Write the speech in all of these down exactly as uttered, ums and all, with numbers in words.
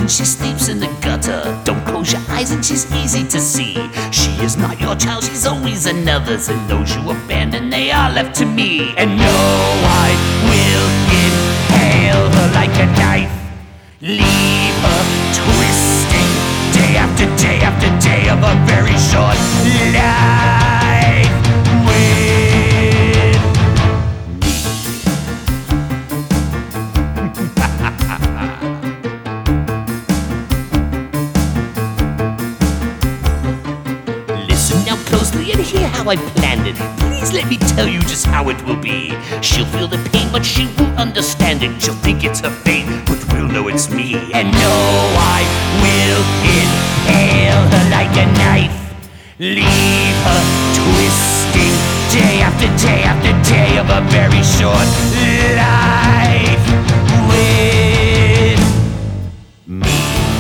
and she sleeps in the gutter. Don't close your eyes and she's easy to see. She is not your child, she's always another's. And those you abandon, they are left to me. And no, I will impale her like a knife, leave her twisting day after day after day of a very short life with me. Listen now closely and hear how I planned it. Please let me tell you just how it will be. She'll feel the pain, but she won't understand it. She'll think it's her fate, but we'll know it's me. And no, I will impale her like a knife, leave her twisting day after day after day of a very short life with me.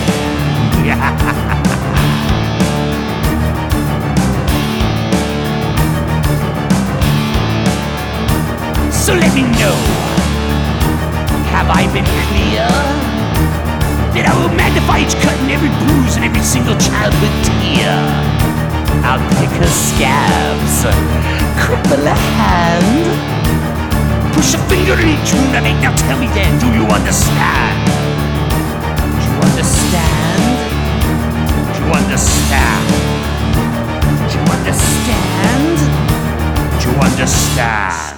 So let me know, have I been clear? That I will magnify each cut and every bruise and every single childhood tear. I'll pick her scabs, cripple a hand, push a finger in each wound I make. Now tell me then, do you understand? Do you understand? Do you understand? Do you understand? Do you understand?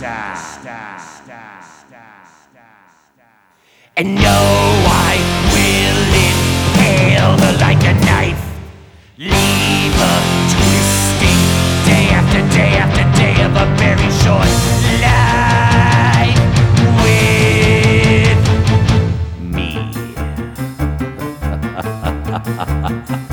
And no, I will impale her like a knife, leave her twisting day after day after day of a very short life with me.